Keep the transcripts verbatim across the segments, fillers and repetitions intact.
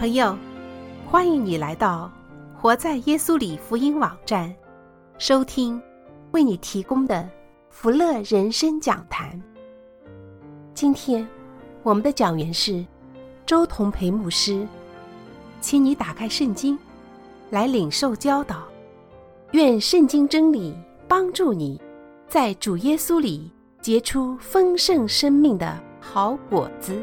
朋友，欢迎你来到活在耶稣里福音网站，收听为你提供的福乐人生讲坛。今天我们的讲员是周同培牧师，请你打开圣经来领受教导，愿圣经真理帮助你在主耶稣里结出丰盛生命的好果子。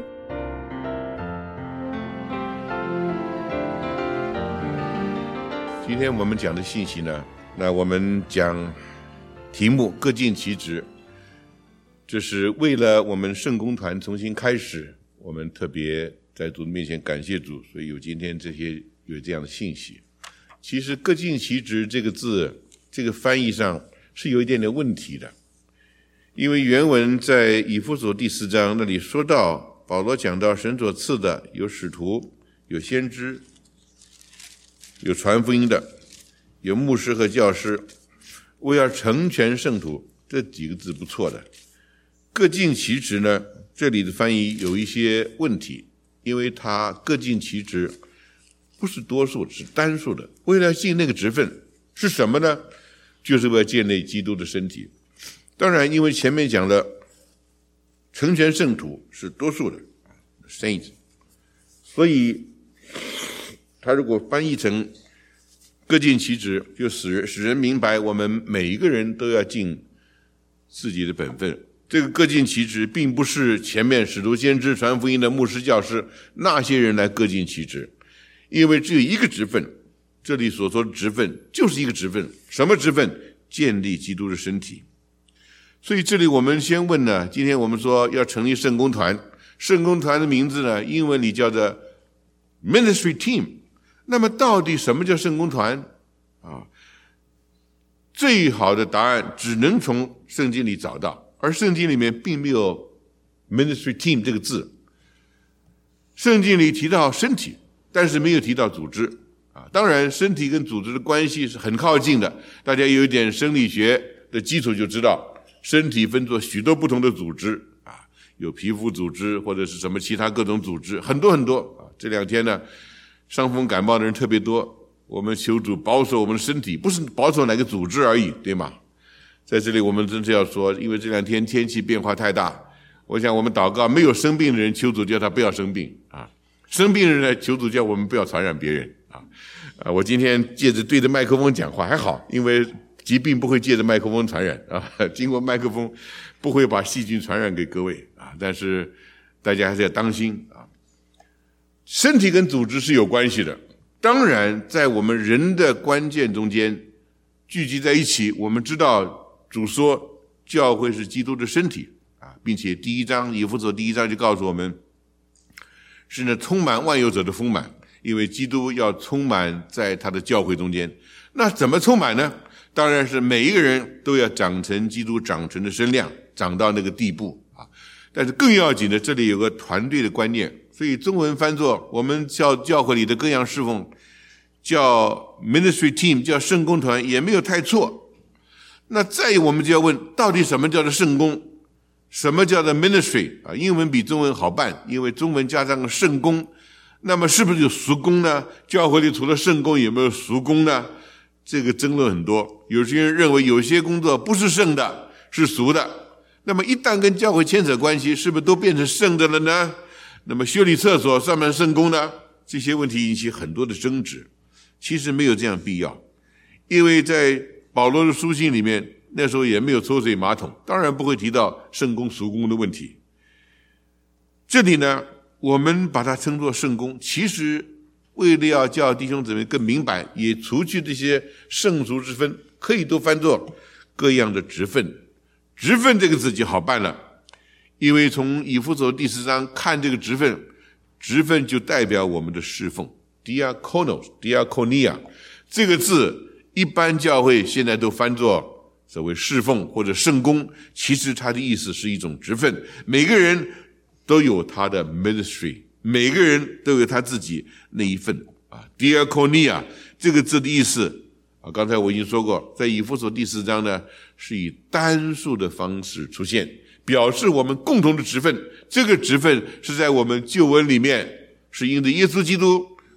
今天我们讲的信息呢，那我们讲题目各尽其职，这是为了我们圣工团重新开始，我们特别在主的面前感谢主，所以有今天这些有这样的信息。其实各尽其职这个字，这个翻译上是有一点点问题的，因为原文在以弗所第四章那里说到，保罗讲到神所赐的有使徒，有先知，有传福音的，有牧师和教师，为要成全圣徒，这几个字不错的。各尽其职呢，这里的翻译有一些问题，因为它各尽其职不是多数，是单数的。为了尽那个职分是什么呢？就是为了建立基督的身体。当然因为前面讲了成全圣徒是多数的 saints， 所以他如果翻译成各尽其职，就使人使人明白我们每一个人都要尽自己的本分。这个各尽其职并不是前面使徒先知传福音的牧师教师那些人来各尽其职，因为只有一个职分，这里所说的职分就是一个职分。什么职分？建立基督的身体。所以这里我们先问呢，今天我们说要成立圣工团，圣工团的名字呢，英文里叫做 Ministry Team。那么到底什么叫圣工团啊？最好的答案只能从圣经里找到，而圣经里面并没有 Ministry Team 这个字。圣经里提到身体，但是没有提到组织啊。当然身体跟组织的关系是很靠近的，大家有一点生理学的基础就知道，身体分作许多不同的组织啊，有皮肤组织或者是什么其他各种组织，很多很多啊。这两天呢，伤风感冒的人特别多，我们求主保守我们的身体，不是保守哪个组织而已，对吗？在这里我们真是要说，因为这两天天气变化太大，我想我们祷告，没有生病的人求主叫他不要生病啊，生病的人呢求主叫我们不要传染别人啊。啊，我今天借着对着麦克风讲话还好，因为疾病不会借着麦克风传染啊，经过麦克风不会把细菌传染给各位啊，但是大家还是要当心啊。身体跟组织是有关系的，当然在我们人的关键中间聚集在一起，我们知道主说教会是基督的身体啊，并且第一章以弗所第一章就告诉我们，是那充满万有者的丰满，因为基督要充满在他的教会中间。那怎么充满呢？当然是每一个人都要长成基督长成的身量，长到那个地步啊。但是更要紧的，这里有个团队的观念，所以中文翻作我们叫教会里的各样侍奉叫 ministry team， 叫圣工团，也没有太错。那再我们就要问，到底什么叫做圣工，什么叫做 ministry 啊？英文比中文好办，因为中文加上个圣工，那么是不是有俗工呢？教会里除了圣工有没有俗工呢？这个争论很多，有些人认为有些工作不是圣的，是俗的。那么一旦跟教会牵扯关系，是不是都变成圣的了呢？那么修理厕所算不算圣工呢？这些问题引起很多的争执。其实没有这样必要，因为在保罗的书信里面，那时候也没有抽水马桶，当然不会提到圣工俗工的问题。这里呢，我们把它称作圣工，其实为了要叫弟兄姊妹更明白，也除去这些圣俗之分，可以都翻作各样的职分。职分这个字就好办了，因为从以弗所第四章看这个职分，职分就代表我们的侍奉 diakonos diakonia 这个字一般教会现在都翻作所谓侍奉或者圣工，其实它的意思是一种职分，每个人都有他的 ministry， 每个人都有他自己那一份啊。diakonia 这个字的意思啊，刚才我已经说过，在以弗所第四章呢，是以单数的方式出现，表示我们共同的职分。这个职分是在我们救恩里面，是因着耶稣基督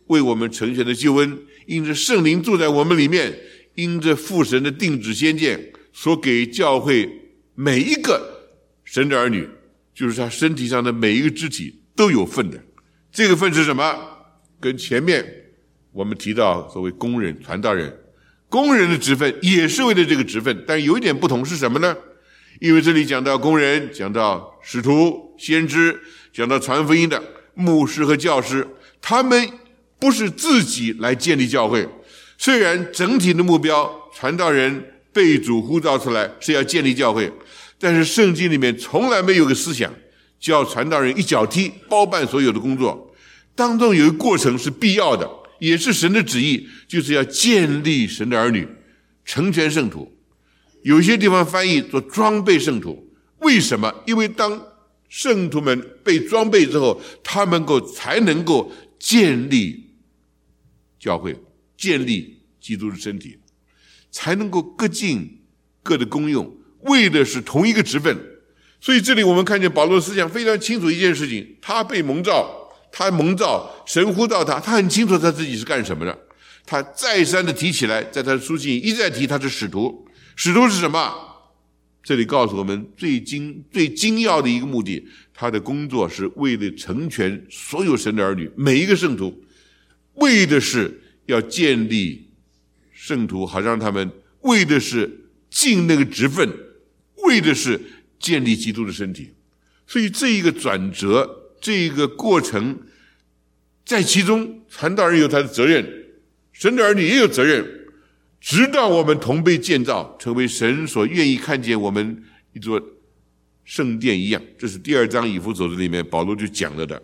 为我们成全的救恩，因着圣灵住在我们里面，因着父神的定旨先见所给教会每一个神的儿女，就是他身体上的每一个肢体都有份的。这个份是什么？跟前面我们提到所谓工人、传道人，工人的职分也是为了这个职分，但有一点不同是什么呢？因为这里讲到工人，讲到使徒、先知，讲到传福音的牧师和教师，他们不是自己来建立教会。虽然整体的目标，传道人被主呼召出来是要建立教会，但是圣经里面从来没有个思想叫传道人一脚踢包办所有的工作，当中有一个过程是必要的，也是神的旨意，就是要建立神的儿女，成全圣徒。有些地方翻译做装备圣徒，为什么？因为当圣徒们被装备之后，他们够才能够建立教会，建立基督的身体，才能够各尽各的功用，为的是同一个职分。所以这里我们看见保罗的思想非常清楚一件事情，他被蒙召，他蒙召，神呼召他，他很清楚他自己是干什么的，他再三的提起来，在他的书信一再提他是使徒。使徒是什么？这里告诉我们最精最精要的一个目的，他的工作是为了成全所有神的儿女，每一个圣徒，为的是要建立圣徒，好让他们为的是尽那个职分，为的是建立基督的身体。所以这一个转折，这一个过程，在其中传道人有他的责任，神的儿女也有责任，直到我们同被建造，成为神所愿意看见我们一座圣殿一样。这是第二章以弗所书里面保罗就讲了的。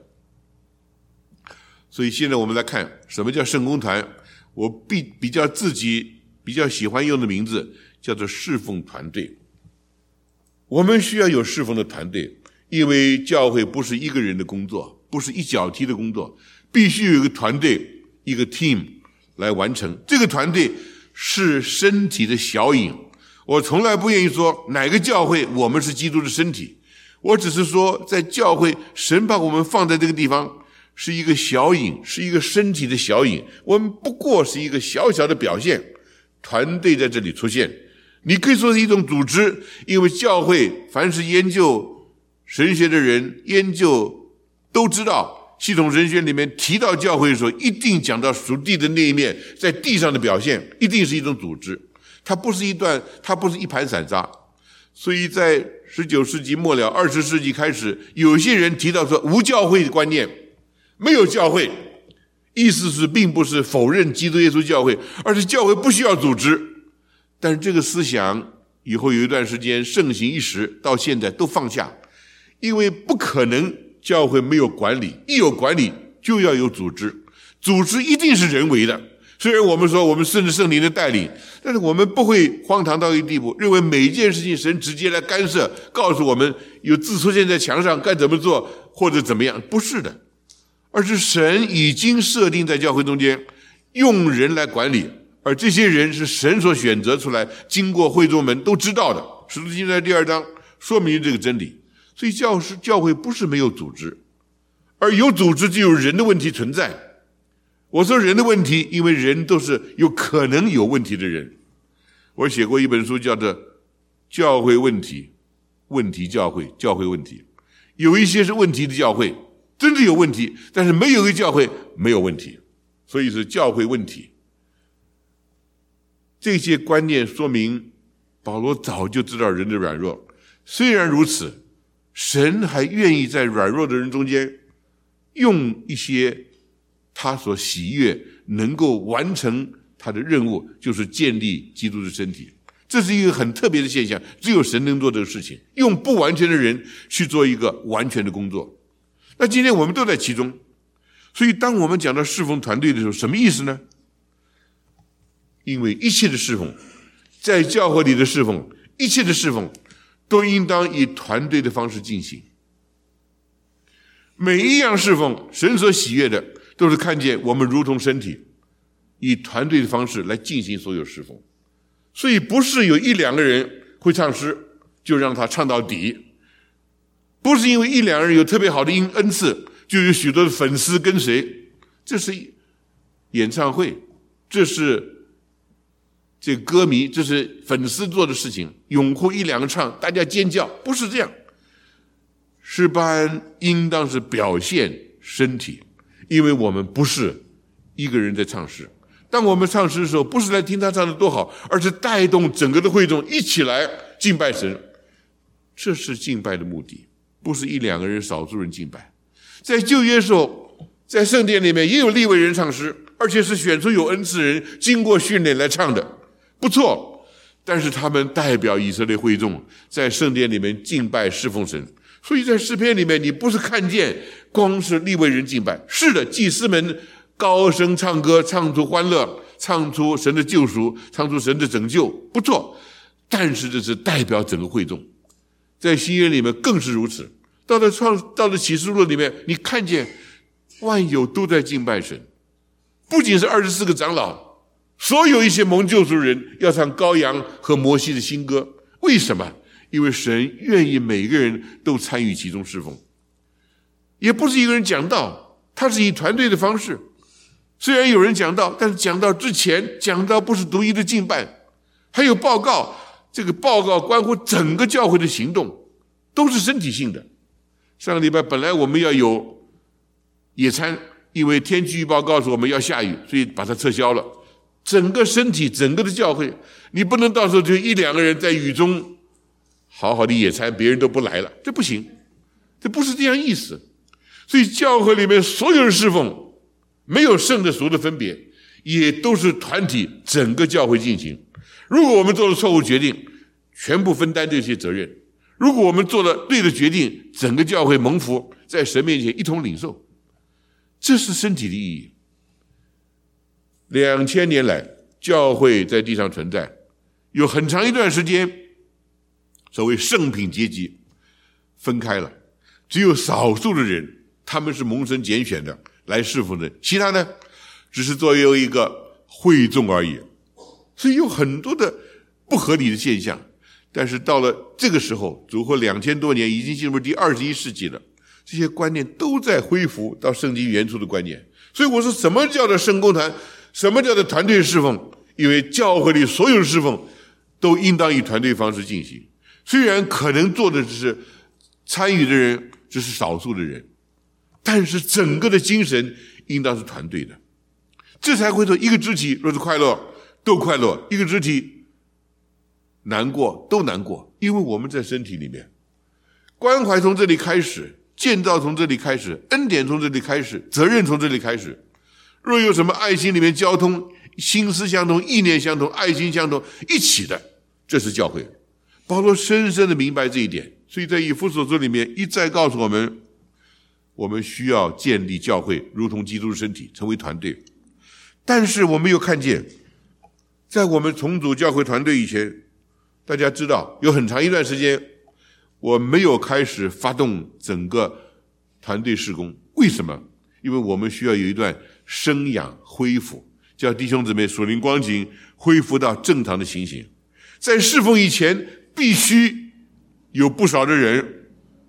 所以现在我们来看什么叫圣工团，我比比较自己比较喜欢用的名字叫做侍奉团队。我们需要有侍奉的团队，因为教会不是一个人的工作，不是一脚踢的工作，必须有一个团队，一个 team 来完成。这个团队是身体的小影，我从来不愿意说哪个教会我们是基督的身体，我只是说在教会神把我们放在这个地方是一个小影，是一个身体的小影，我们不过是一个小小的表现。团队在这里出现，你可以说是一种组织，因为教会凡是研究神学的人研究都知道，系统神学里面提到教会的时候，一定讲到属地的那一面，在地上的表现，一定是一种组织，它不是一段，它不是一盘散沙。所以在十九世纪末了，二十世纪开始，有些人提到说无教会的观念，没有教会，意思是并不是否认基督耶稣教会，而是教会不需要组织。但是这个思想以后有一段时间盛行一时，到现在都放下，因为不可能教会没有管理，一有管理就要有组织，组织一定是人为的。虽然我们说我们顺着圣灵的带领，但是我们不会荒唐到一个地步，认为每一件事情神直接来干涉，告诉我们有字出现在墙上该怎么做或者怎么样，不是的，而是神已经设定在教会中间，用人来管理，而这些人是神所选择出来，经过会众们都知道的。使徒行传第二章说明这个真理。所以教师教会不是没有组织，而有组织就有人的问题存在。我说人的问题，因为人都是有可能有问题的人。我写过一本书叫做《教会问题》，问题教会，教会问题。有一些是问题的教会，真的有问题，但是没有一个教会没有问题，所以是教会问题。这些观念说明保罗早就知道人的软弱，虽然如此，神还愿意在软弱的人中间用一些他所喜悦能够完成他的任务，就是建立基督的身体。这是一个很特别的现象，只有神能做这个事情，用不完全的人去做一个完全的工作。那今天我们都在其中，所以当我们讲到侍奉团队的时候，什么意思呢？因为一切的侍奉，在教会里的侍奉，一切的侍奉都应当以团队的方式进行。每一样侍奉，神所喜悦的都是看见我们如同身体，以团队的方式来进行所有侍奉。所以不是有一两个人会唱诗就让他唱到底，不是因为一两个人有特别好的恩赐就有许多的粉丝跟随，这是演唱会，这是这歌迷，这是粉丝做的事情，拥护一两个唱，大家尖叫，不是这样。诗班应当是表现身体，因为我们不是一个人在唱诗。当我们唱诗的时候，不是来听他唱的多好，而是带动整个的会众一起来敬拜神。这是敬拜的目的，不是一两个人少数人敬拜。在旧约的时候，在圣殿里面也有利未人唱诗，而且是选出有恩赐人经过训练来唱的，不错。但是他们代表以色列会众在圣殿里面敬拜侍奉神。所以在诗篇里面，你不是看见光是利未人敬拜，是的，祭司们高声唱歌，唱出欢乐，唱出神的救赎，唱出神的拯救，不错。但是这是代表整个会众，在新约里面更是如此。到了创，到了启示录里面，你看见万有都在敬拜神，不仅是二十四个长老，所有一些蒙救赎人要唱羔羊和摩西的新歌。为什么？因为神愿意每个人都参与其中侍奉，也不是一个人讲道，他是以团队的方式。虽然有人讲道，但是讲道之前，讲道不是独一的敬拜，还有报告，这个报告关乎整个教会的行动，都是身体性的。上个礼拜本来我们要有野餐，因为天气预报告诉我们要下雨，所以把它撤销了。整个身体，整个的教会，你不能到时候就一两个人在雨中好好的野餐，别人都不来了，这不行，这不是这样意思。所以教会里面所有的侍奉，没有圣的俗的分别，也都是团体整个教会进行。如果我们做了错误决定，全部分担这些责任；如果我们做了对的决定，整个教会蒙福，在神面前一同领受。这是身体的意义。两千年来，教会在地上存在，有很长一段时间，所谓圣品阶级分开了，只有少数的人，他们是蒙神拣选的来侍奉的，其他呢，只是作为一个会众而已。所以有很多的不合理的现象。但是到了这个时候，主后两千多年，已经进入第二十一世纪了，这些观念都在恢复到圣经原初的观念。所以我说，什么叫做圣工团，什么叫做团队侍奉？因为教会里所有的侍奉都应当以团队方式进行。虽然可能做的只是参与的人只是少数的人，但是整个的精神应当是团队的。这才会说，一个肢体若是快乐都快乐，一个肢体难过都难过，因为我们在身体里面。关怀从这里开始，建造从这里开始，恩典从这里开始，责任从这里开始。若有什么爱心里面交通，心思相同，意念相同，爱心相同，一起的，这是教会。保罗深深的明白这一点，所以在以弗所书里面一再告诉我们，我们需要建立教会，如同基督的身体，成为团队。但是我们又看见，在我们重组教会团队以前，大家知道有很长一段时间我没有开始发动整个团队事工。为什么？因为我们需要有一段生养恢复，叫弟兄姊妹属灵光景恢复到正常的情形。在侍奉以前，必须有不少的人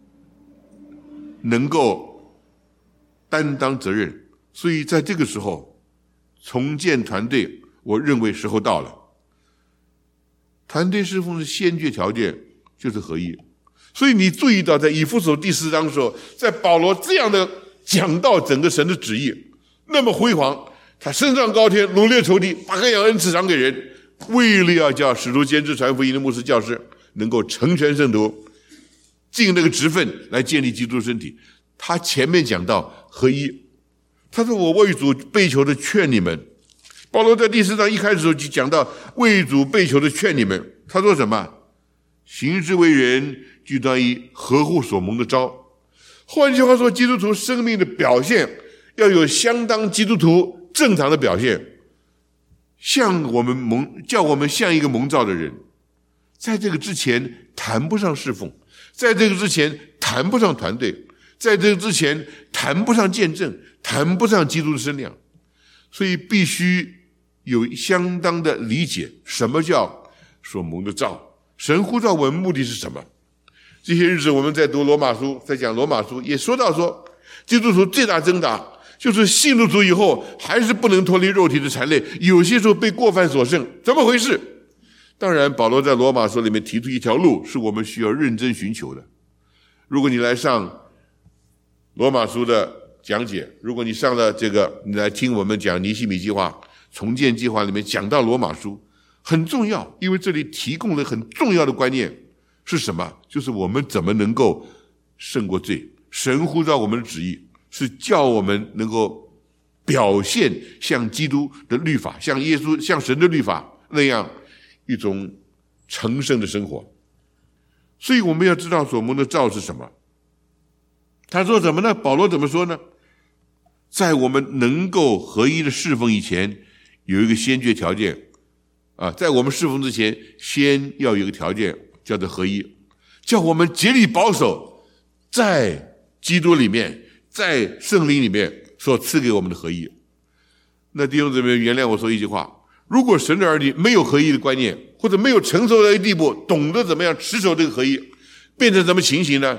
能够担当责任。所以在这个时候重建团队，我认为时候到了。团队侍奉的先决条件就是合一。所以你注意到在以弗所第四章的时候，在保罗这样的讲到整个神的旨意那么辉煌，他升上高天，掳掠仇敌，把各样恩赐赏给人，为了要叫使徒先知传福音的牧师教师能够成全圣徒，尽那个职分来建立基督身体。他前面讲到合一，他说我为主被囚的劝你们。保罗在第四章一开始的时候就讲到为主被囚的劝你们，他说什么？行事为人俱当以合乎所蒙的召。换句话说，基督徒生命的表现要有相当基督徒正常的表现，像我们蒙叫我们像一个蒙召的人。在这个之前谈不上侍奉，在这个之前谈不上团队，在这个之前谈不上见证，谈不上基督的身量。所以必须有相当的理解，什么叫所蒙的召，神呼召我们目的是什么。这些日子我们在读罗马书，在讲罗马书，也说到说基督徒最大挣扎就是信了主以后，还是不能脱离肉体的缠累，有些时候被过犯所胜，怎么回事？当然，保罗在罗马书里面提出一条路，是我们需要认真寻求的。如果你来上罗马书的讲解，如果你上了这个，你来听我们讲尼希米计划、重建计划里面讲到罗马书，很重要，因为这里提供了很重要的观念是什么？就是我们怎么能够胜过罪。神呼召我们的旨意是叫我们能够表现像基督的律法，像耶稣、像神的律法那样一种成圣的生活。所以我们要知道所蒙的召是什么。他说什么呢？保罗怎么说呢？在我们能够合一的侍奉以前，有一个先决条件啊，在我们侍奉之前，先要有一个条件，叫做合一，叫我们竭力保守在基督里面，在圣灵里面所赐给我们的合一。那弟兄姊妹，原谅我说一句话，如果神的儿女没有合一的观念，或者没有成熟到一个地步，懂得怎么样持守这个合一，变成什么情形呢？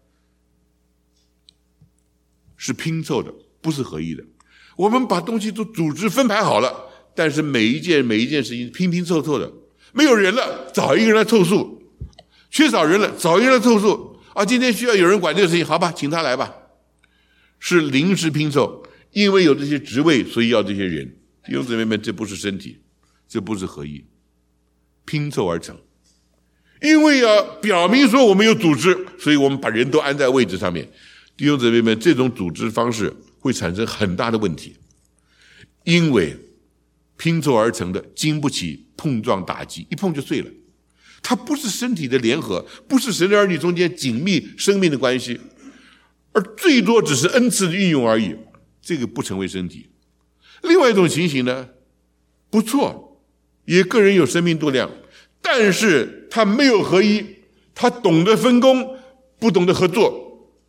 是拼凑的，不是合一的。我们把东西都组织分排好了，但是每一件每一件事情拼拼凑凑的，没有人了，找一个人来凑数，缺少人了，找一个人来凑数啊！今天需要有人管这个事情，好吧，请他来吧。是临时拼凑，因为有这些职位，所以要这些人。弟兄姊妹们，这不是身体，这不是合一，拼凑而成。因为要表明说我们有组织，所以我们把人都安在位置上面。弟兄姊妹们，这种组织方式会产生很大的问题，因为拼凑而成的经不起碰撞打击，一碰就碎了。它不是身体的联合，不是神的儿女中间紧密生命的关系，而最多只是恩赐的运用而已，这个不成为身体。另外一种情形呢，不错，也个人有生命度量，但是他没有合一，他懂得分工，不懂得合作。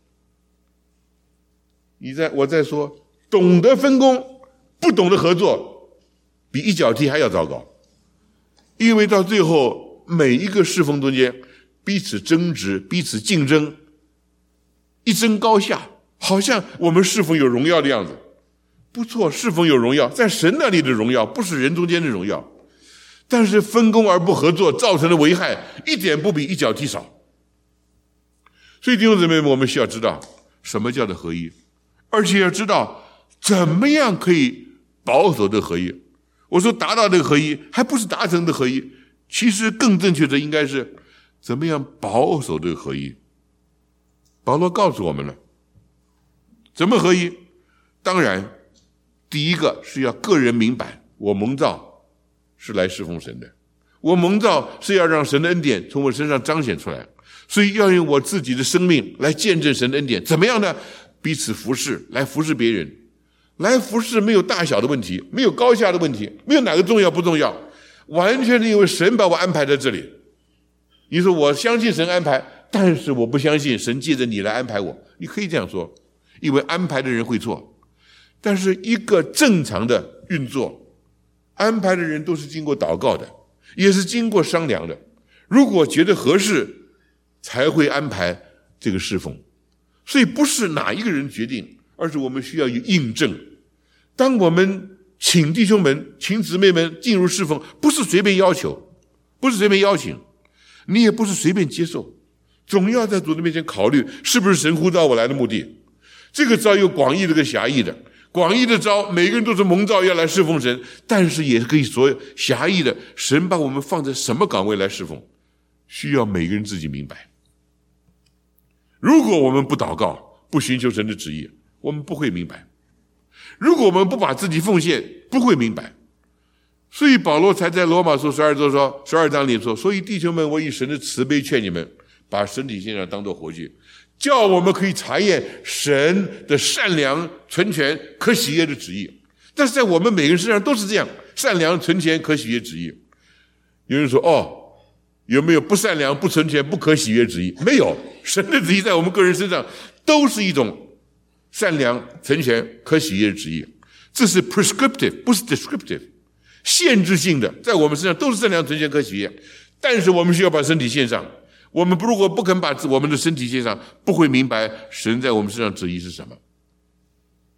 你在我在说，懂得分工，不懂得合作，比一脚踢还要糟糕。因为到最后，每一个侍奉中间彼此争执，彼此竞争，一争高下，好像我们侍奉有荣耀的样子。不错，侍奉有荣耀，在神那里的荣耀，不是人中间的荣耀。但是分工而不合作造成的危害，一点不比一脚踢少。所以弟兄姊妹们，我们需要知道什么叫做合一，而且要知道怎么样可以保守的合一。我说达到这个合一，还不是达成的合一，其实更正确的应该是怎么样保守这个合一。保罗告诉我们了怎么合一。当然第一个是要个人明白，我蒙召是来侍奉神的，我蒙召是要让神的恩典从我身上彰显出来，所以要用我自己的生命来见证神的恩典。怎么样呢？彼此服侍，来服侍别人，来服侍没有大小的问题，没有高下的问题，没有哪个重要不重要，完全是因为神把我安排在这里。你说我相信神安排，但是我不相信神借着你来安排我，你可以这样说，因为安排的人会错。但是一个正常的运作，安排的人都是经过祷告的，也是经过商量的，如果觉得合适才会安排这个侍奉。所以不是哪一个人决定，而是我们需要有印证。当我们请弟兄们请姊妹们进入侍奉，不是随便要求，不是随便邀请，你也不是随便接受，总要在主的面前考虑是不是神呼召我来的目的。这个召有广义的跟狭义的，广义的召每个人都是蒙召要来侍奉神，但是也可以所有狭义的，神把我们放在什么岗位来侍奉，需要每个人自己明白。如果我们不祷告，不寻求神的旨意，我们不会明白。如果我们不把自己奉献，不会明白。所以保罗才在罗马书十二章说，十二章里说，所以弟兄们，我以神的慈悲劝你们，把身体献上当作活祭，叫我们可以查验神的善良、纯全、可喜悦的旨意。但是在我们每个人身上都是这样，善良、纯全、可喜悦旨意。有人说，哦，有没有不善良、不纯全、不可喜悦旨意？没有，神的旨意在我们个人身上都是一种善良、纯全、可喜悦的旨意。这是 prescriptive， 不是 descriptive， 限制性的，在我们身上都是善良、纯全、可喜悦。但是我们需要把身体献上，我们如果不肯把我们的身体献上，不会明白神在我们身上旨意是什么。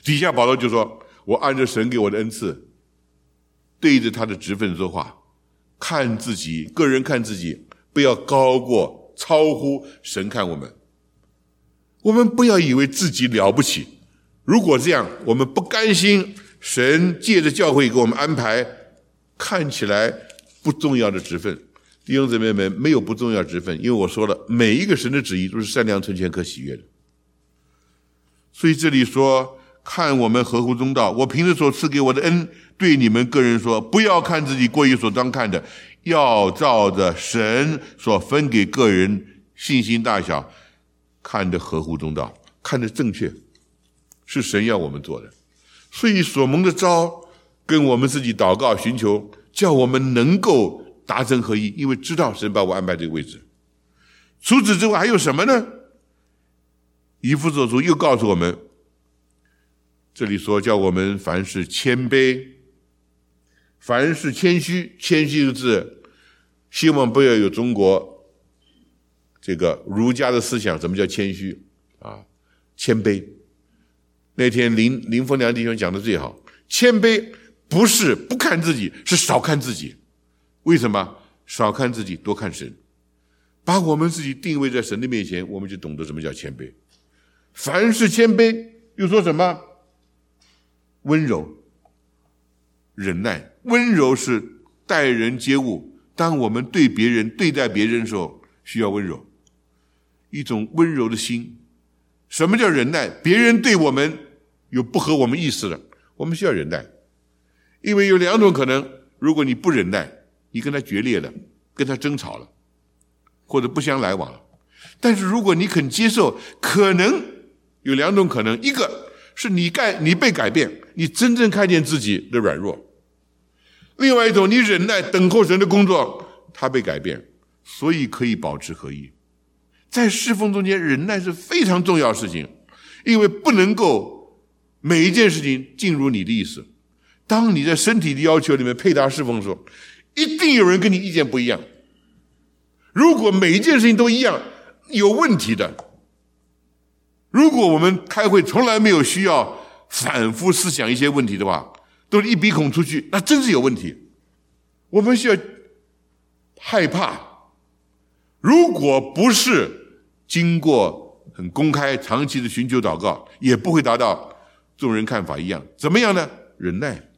底下保罗就说，我按着神给我的恩赐，对着他的职分说话，看自己，个人看自己，不要高过超乎神看我们。我们不要以为自己了不起，如果这样，我们不甘心神借着教会给我们安排看起来不重要的职分。弟兄姊妹们，没有不重要的职分，因为我说了，每一个神的旨意都是善良、纯全、可喜悦的。所以这里说，看我们合乎中道，我凭着所赐给我的恩，对你们个人说，不要看自己过于所当看的，要照着神所分给个人信心大小，看得合乎中道，看得正确，是神要我们做的。所以所蒙的召跟我们自己祷告寻求，叫我们能够达成合一，因为知道神把我安排这个位置。除此之外还有什么呢？以弗所书又告诉我们，这里说叫我们凡事谦卑，凡事谦虚。谦虚的字，希望不要有中国这个儒家的思想。什么叫谦虚啊？谦卑。那天林林凤良弟兄讲的最好，谦卑不是不看自己，是少看自己。为什么？少看自己，多看神。把我们自己定位在神的面前，我们就懂得什么叫谦卑。凡事谦卑，又说什么？温柔、忍耐。温柔是待人接物，当我们对别人、对待别人的时候，需要温柔，一种温柔的心。什么叫忍耐？别人对我们有不合我们意思的，我们需要忍耐。因为有两种可能，如果你不忍耐，你跟他决裂了，跟他争吵了，或者不相来往了。但是如果你肯接受，可能有两种可能，一个是你改你被改变，你真正看见自己的软弱；另外一种，你忍耐等候神的工作，他被改变，所以可以保持合一。在侍奉中间，忍耐是非常重要的事情，因为不能够每一件事情尽如你的意思。当你在身体的要求里面配搭侍奉的时候，一定有人跟你意见不一样。如果每一件事情都一样，有问题的。如果我们开会从来没有需要反复思想一些问题的话，都是一鼻孔出去，那真是有问题。我们需要害怕，如果不是经过很公开长期的寻求祷告，也不会达到众人看法一样。怎么样呢？忍耐，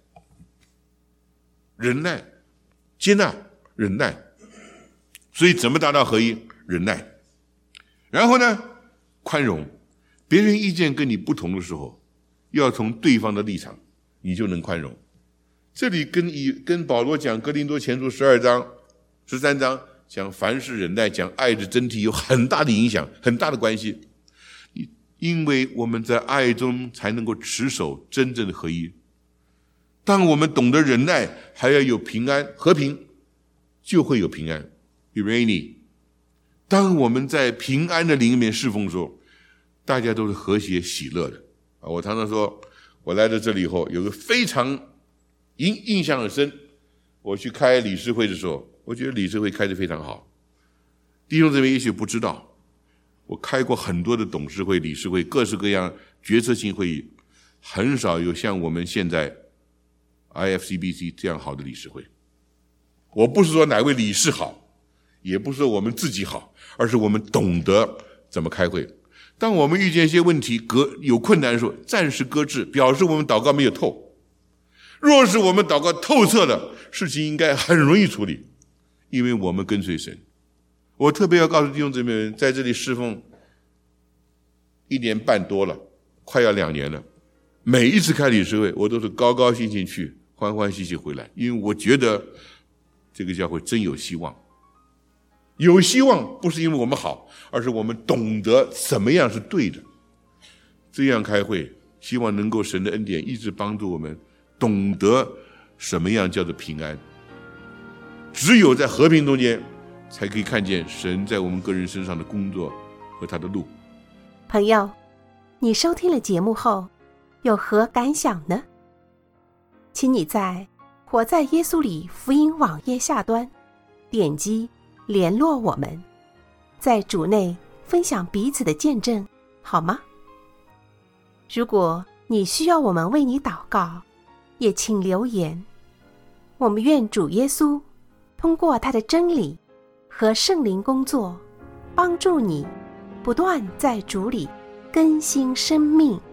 忍耐，接纳，忍耐。所以怎么达到合一？忍耐。然后呢，宽容。别人意见跟你不同的时候，要从对方的立场，你就能宽容。这里跟以跟保罗讲哥林多前书十二章、十三章讲凡事忍耐、讲爱的真谛有很大的影响，很大的关系。因为我们在爱中才能够持守真正的合一。当我们懂得忍耐，还要有平安、和平，就会有平安。Irene， 当我们在平安的灵里面侍奉的时候，大家都是和谐喜乐的。我常常说，我来到这里以后，有个非常印印象很深。我去开理事会的时候，我觉得理事会开得非常好。弟兄姊妹也许不知道，我开过很多的董事会、理事会，各式各样决策性会议，很少有像我们现在 I F C B C 这样好的理事会。我不是说哪位理事好，也不是说我们自己好，而是我们懂得怎么开会。当我们遇见一些问题隔有困难的时候，暂时搁置，表示我们祷告没有透。若是我们祷告透彻了，事情应该很容易处理，因为我们跟随神。我特别要告诉弟兄姊妹们，在这里侍奉一年半多了，快要两年了，每一次开理事会，我都是高高兴兴去，欢欢喜喜回来，因为我觉得这个教会真有希望。有希望不是因为我们好，而是我们懂得怎么样是对的。这样开会，希望能够神的恩典一直帮助我们懂得什么样叫做平安。只有在和平中间，才可以看见神在我们个人身上的工作和他的路。 朋友，你收听了节目后有何感想呢？请你在活在耶稣里福音网页下端点击联络我们，在主内分享彼此的见证，好吗？如果你需要我们为你祷告，也请留言。我们愿主耶稣通过他的真理和圣灵工作，帮助你不断在主里更新生命。